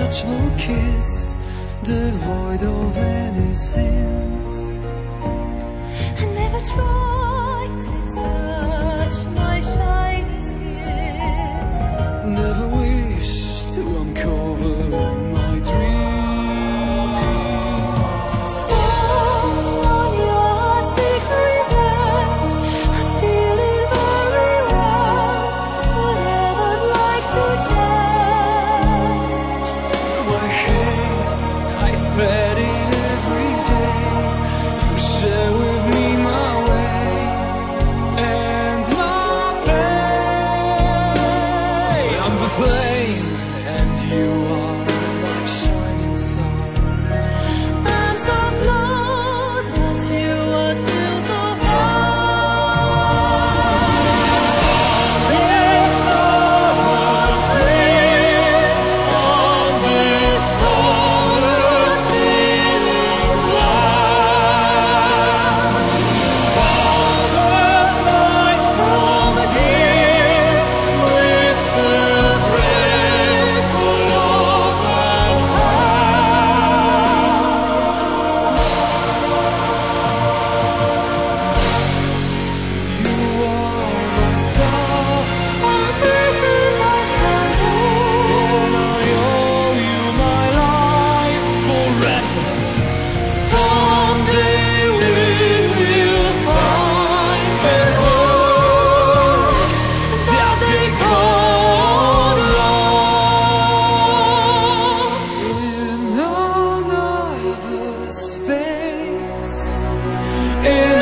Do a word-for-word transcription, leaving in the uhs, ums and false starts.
touch or kiss, devoid of any sins. I never tried to touch my shiny skin. Never wished to uncover my dreams. Stone on your heart seeks revenge. I feel it very well, but never'd like to change. My hate, I fed it every day. You share with me my way and my pain. I'm the flame and you are my shining sun. I'm so close, but you are still so far. There's no one place on this whole feeling's land. All the lies from here, we still break along and hide. You are my star, On faces I can and I owe you my life forever. Someday we will find this world that they call love. In another space, in